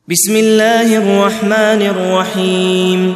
بسم الله الرحمن الرحيم.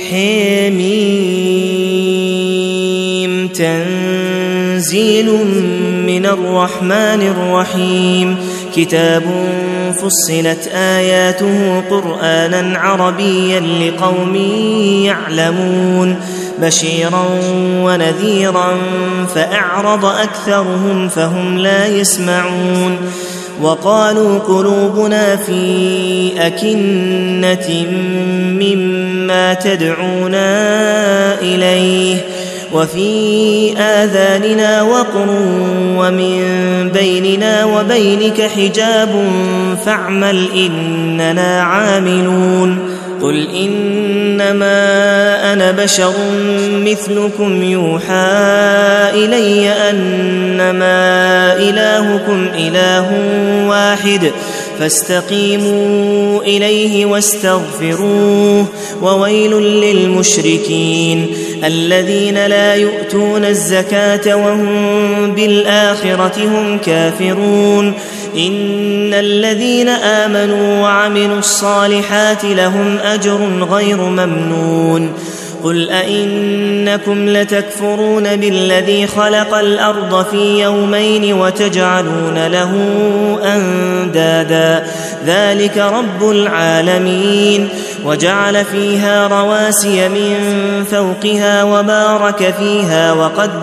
حميم. تنزيل من الرحمن الرحيم. كتاب فصلت آياته قرآنا عربيا لقوم يعلمون بشيرا ونذيرا فأعرض أكثرهم فهم لا يسمعون. وقالوا قلوبنا في أكنة مما تدعونا إليه وفي آذاننا وقر ومن بيننا وبينك حجاب فاعمل إننا عاملون. قل إنما أنا بشر مثلكم يوحى إلي أنما إلهكم إله واحد فاستقيموا إليه واستغفروه. وويل للمشركين الذين لا يؤتون الزكاة وهم بالآخرة هم كافرون. إن الذين آمنوا وعملوا الصالحات لهم أجر غير ممنون. قل أئنكم لتكفرون بالذي خلق الأرض في يومين وتجعلون له أندادا ذلك رب العالمين. وجعل فيها رواسي من فوقها وبارك فيها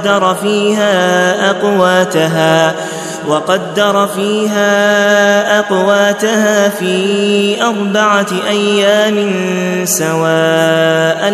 وقدر فيها أقواتها في 4 أيام سواء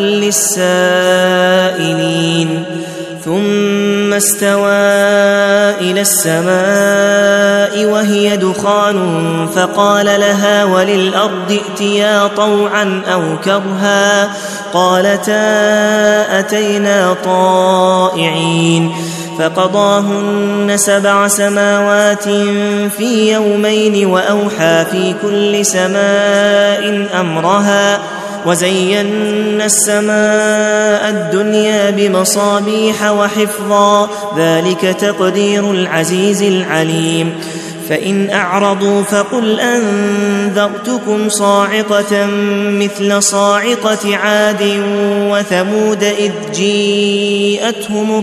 للسائلين. ثم استوى إلى السماء وهي دخان فقال لها وللأرض ائتيا طوعا أو كرها قالتا أتينا طائعين. فقضاهن 7 سماوات في يومين وأوحى في كل سماء أمرها وزينا السماء الدنيا بمصابيح وحفظا ذلك تقدير العزيز العليم. فإن أعرضوا فقل أنذرتكم صاعقة مثل صاعقة عاد وثمود إذ جيءتهم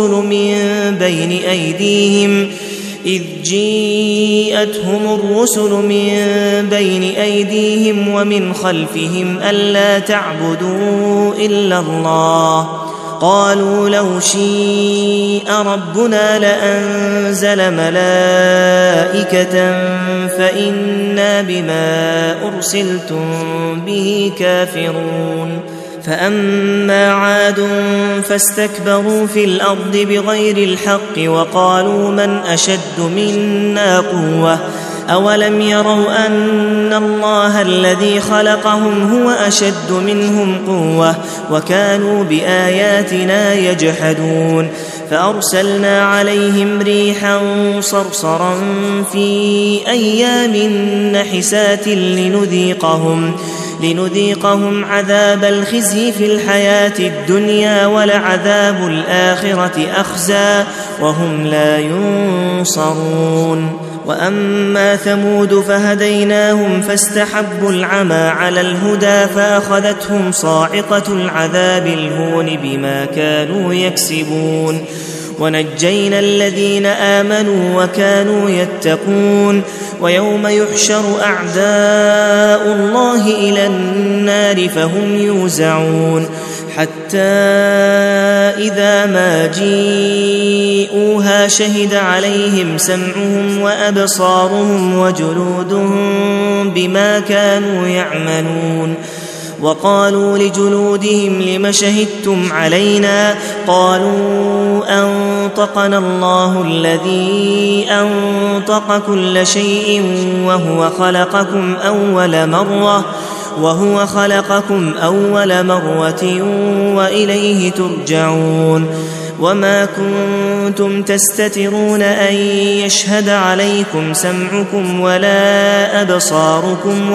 الرسل من بين أيديهم ومن خلفهم ألا تعبدوا إلا الله. قالوا لو شيء ربنا لأنزل ملائكة فإنا بما أرسلتم به كافرون. فأما عاد فاستكبروا في الأرض بغير الحق وقالوا من أشد منا قوة أولم يروا أن الله الذي خلقهم هو أشد منهم قوة وكانوا بآياتنا يجحدون. فأرسلنا عليهم ريحا صرصرا في أيام نحسات لنذيقهم عذاب الخزي في الحياة الدنيا ولعذاب الآخرة أخزى وهم لا ينصرون. وأما ثمود فهديناهم فاستحبوا العمى على الهدى فأخذتهم صاعقة العذاب الهون بما كانوا يكسبون. ونجينا الذين آمنوا وكانوا يتقون. ويوم يحشر أعداء الله إلى النار فهم يوزعون حتى إذا ما جيءوها شهد عليهم سمعهم وأبصارهم وجلودهم بما كانوا يعملون. وقالوا لجلودهم لم شهدتم علينا قالوا أنطقنا الله الذي أنطق كل شيء وهو خلقكم أول مرة وإليه ترجعون. وما كنتم تستترون أن يشهد عليكم سمعكم ولا أبصاركم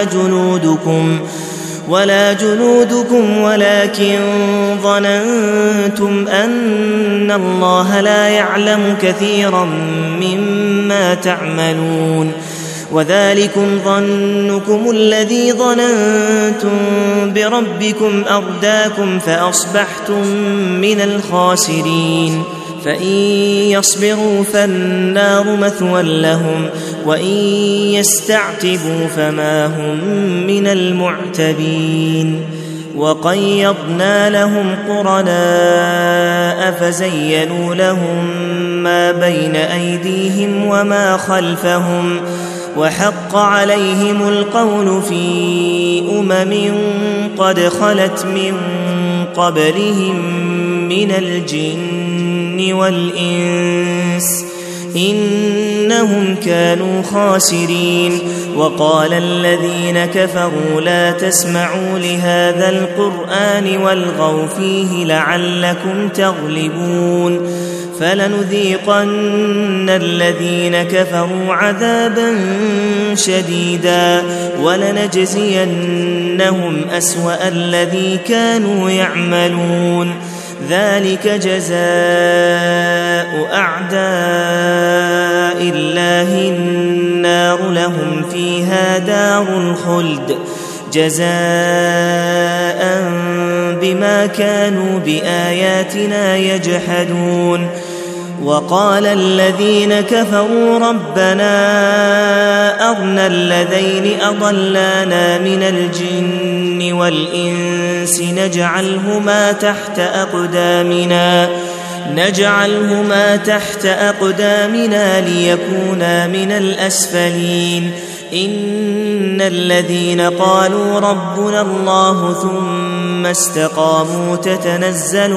ولا جلودكم ولكن ظننتم أن الله لا يعلم كثيرا مما تعملون. وذلكم ظنكم الذي ظننتم بربكم أرداكم فأصبحتم من الخاسرين فإن يصبروا فالنار مثوى لهم وإن يستعتبوا فما هم من المعتبين وقيضنا لهم قرناء فزينوا لهم ما بين أيديهم وما خلفهم وحق عليهم القول في قد خلت من قبلهم من الجن والإنس إنهم كانوا خاسرين وقال الذين كفروا لا تسمعوا لهذا القرآن والغوا فيه لعلكم تغلبون فلنذيقن الذين كفروا عذابا شديدا ولنجزينهم أسوأ الذي كانوا يعملون ذلك جزاء أعداء الله النار لهم فيها دار الخلد جزاء بما كانوا بآياتنا يجحدون وقال الذين كفروا ربنا أرنا الذين أضلانا من الجن والإنس نجعلهما تحت أقدامنا ليكونا من الأسفلين إن الذين قالوا ربنا الله ثم استقاموا تتنزل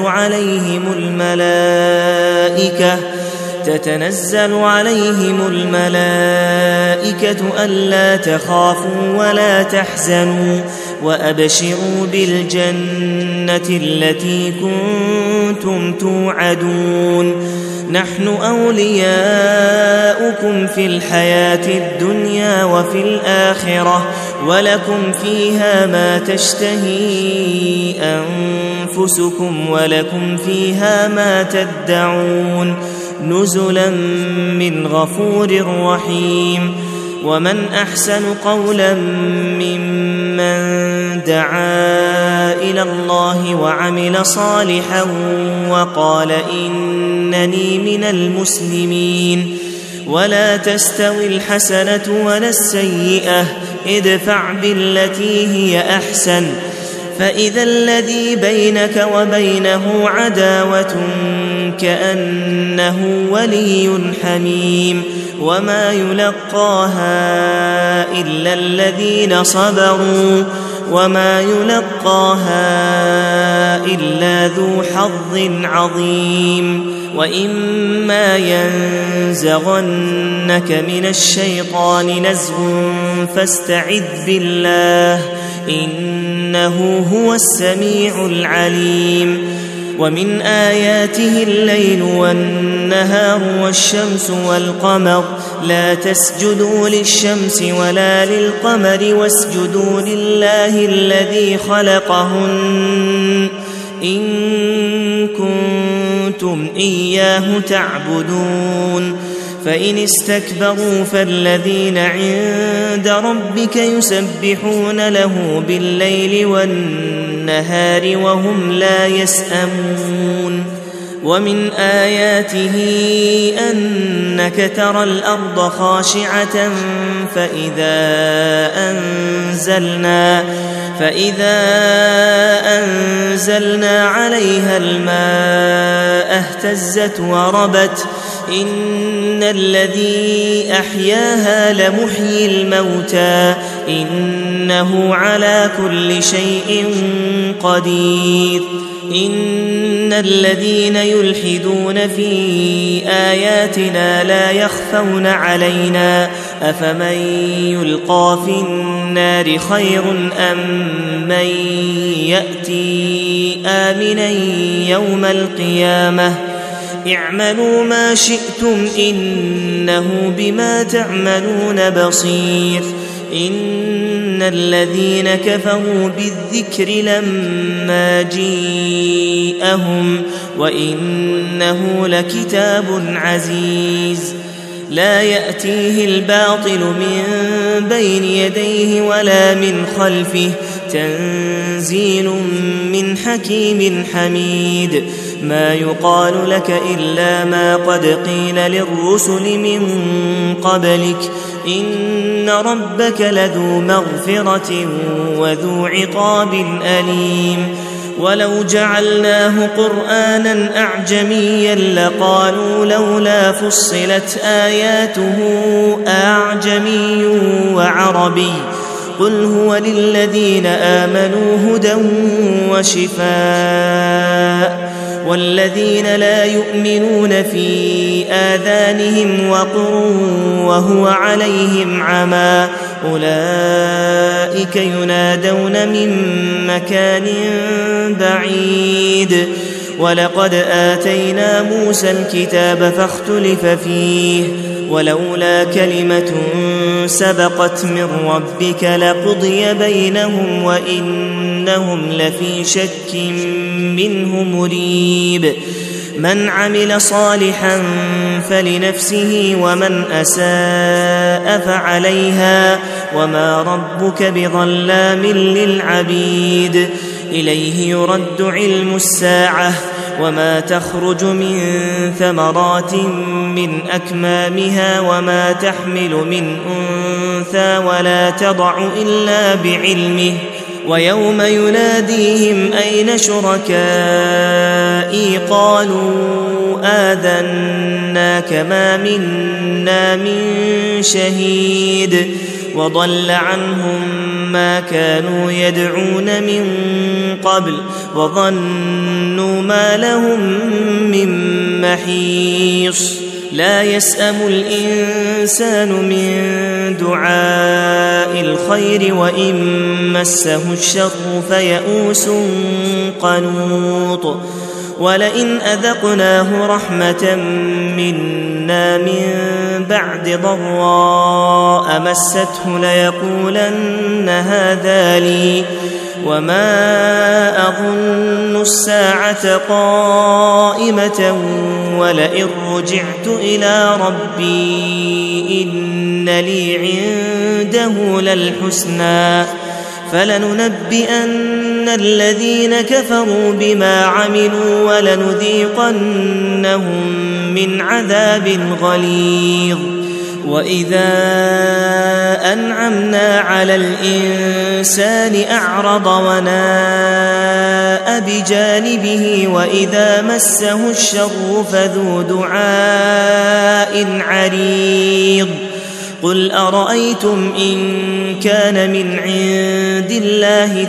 عليهم الملائكة ألا تخافوا ولا تحزنوا وأبشروا بالجنة التي كنتم توعدون نحن أولياؤكم في الحياة الدنيا وفي الآخرة ولكم فيها ما تشتهي أنفسكم ولكم فيها ما تدعون نزلا من غفور رحيم ومن أحسن قولا ممن دعا إلى الله وعمل صالحا وقال إنني من المسلمين ولا تستوي الحسنة ولا السيئة ادفع بالتي هي أحسن فإذا الذي بينك وبينه عداوة كأنه ولي حميم وما يلقاها إلا الذين صبروا وما يلقاها إلا ذو حظ عظيم وإما ينزغنك من الشيطان نزغ فاستعذ بالله إنه هو السميع العليم ومن آياته الليل والنهار والشمس والقمر لا تسجدوا للشمس ولا للقمر واسجدوا لله الذي خلقهن إن كنتم إياه تعبدون فإن استكبروا فالذين عند ربك يسبحون له بالليل والنهار وهم لا يسأمون ومن آياته أنك ترى الأرض خاشعة فإذا أنزلنا عليها الماء اهتزت وربت إن الذي أحياها لمحيي الموتى إنه على كل شيء قدير إن الذين يلحدون في آياتنا لا يخفون علينا أفمن يلقى في النار خير أم من يأتي آمنا يوم القيامة اعملوا ما شئتم إنه بما تعملون بصير إن الذين كفروا بالذكر لما جيءهم وإنه لكتاب عزيز لا يأتيه الباطل من بين يديه ولا من خلفه تنزيل من حكيم حميد ما يقال لك إلا ما قد قيل للرسل من قبلك إن ربك لذو مغفرة وذو عقاب أليم ولو جعلناه قرآنا أعجميا لقالوا لولا فصلت آياته أعجمي وعربي قل هو للذين آمنوا هدى وشفاء والذين لا يؤمنون في آذانهم وقر وهو عليهم عمى أولئك ينادون من مكان بعيد ولقد آتينا موسى الكتاب فاختلف فيه ولولا كلمة سبقت من ربك لقضي بينهم وإنهم لفي شك منه مريب من عمل صالحا فلنفسه ومن أساء فعليها وما ربك بظلام للعبيد إليه يرد علم الساعة وما تخرج من ثمرات من أكمامها وما تحمل من أنثى ولا تضع إلا بعلمه ويوم يناديهم أين شركائي قالوا آذناك ما منا من شهيد وضل عنهم ما كانوا يدعون من قبل وظنوا ما لهم من محيص لا يسأم الإنسان من دعاء الخير وإن مسه الشر فيئوس قنوط ولئن أذقناه رحمة منا من بعد ضراء مسته ليقولن هذا لي وما أظن الساعة قائمة ولئن رجعت إلى ربي إن لي عنده للحسنى فلننبئن الذين كفروا بما عملوا ولنذيقنهم من عذاب غليظ وإذا أنعمنا على الإنسان أعرض وناء بجانبه وإذا مسه الشر فذو دعاء عريض قل أرأيتم إن كان من عند الله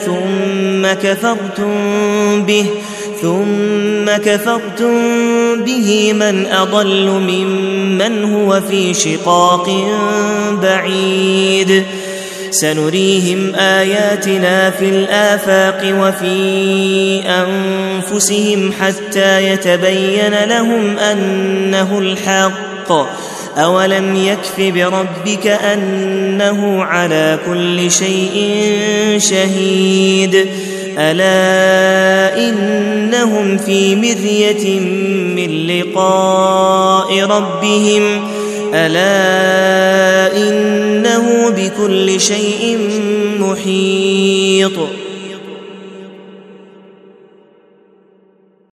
ثم كفرتم به من أضل ممن هو في شقاق بعيد سنريهم آياتنا في الآفاق وفي أنفسهم حتى يتبين لهم أنه الحق أولم يكف بربك أنه على كل شيء شهيد ألا إنهم في مرية من لقاء ربهم ألا إنه بكل شيء محيط